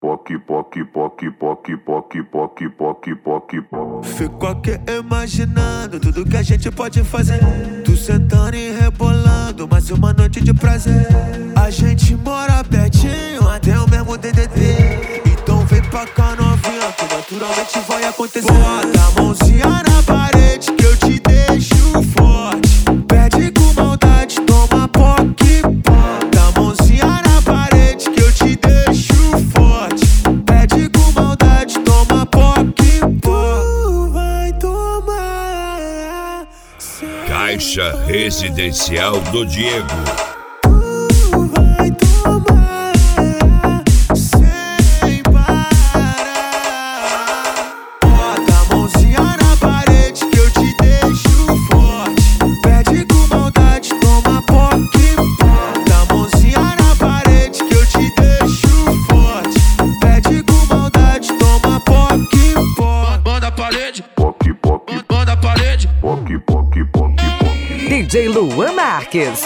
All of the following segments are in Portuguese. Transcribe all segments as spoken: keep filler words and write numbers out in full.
Poque, poque, poque, poque, poque, poque, poque, poque, poque. Fico aqui imaginando tudo que a gente pode fazer. Tu sentando e rebolando, mais uma noite de prazer. A gente mora pertinho, até o mesmo D D D. Então vem pra cá novinha, que naturalmente vai acontecer. Bota a mãozinha na parede que eu te deixo forte. Pede com maldade, toma poque, bota a mãozinha na parede que eu te deixo forte. Pede com maldade, toma poque, tu vai tomar. Caixa Residencial do Diego. Tu vai tomar sem parar. Bota a mãozinha na parede que eu te deixo forte. Pede com maldade, toma poque, bota a mãozinha na parede que eu te deixo forte. Pede com maldade, toma poque, poque. Banda a parede, Poque, poque, banda a parede. poque, poque, poque, poque. D J Luan Marques.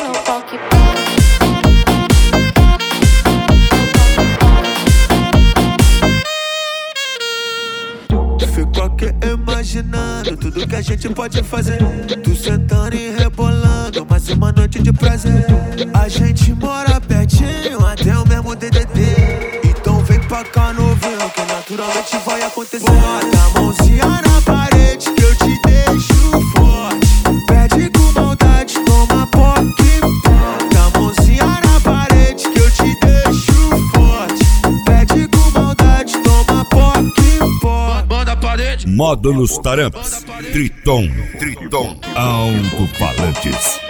Fico aqui imaginando tudo que a gente pode fazer. Tu sentando e rebolando, mais uma noite de prazer. A gente mora pertinho, até o mesmo D D D. Então vem pra cá novinho, que naturalmente vai acontecer. Bota a mãozinha na parede que eu te deixo forte. Pede com maldade, toma poque, bota a mãozinha na parede que eu te deixo forte. Pede com maldade, toma poque, poque. Banda a parede. Módulos Taramps. Triton. Triton. Alto-falantes.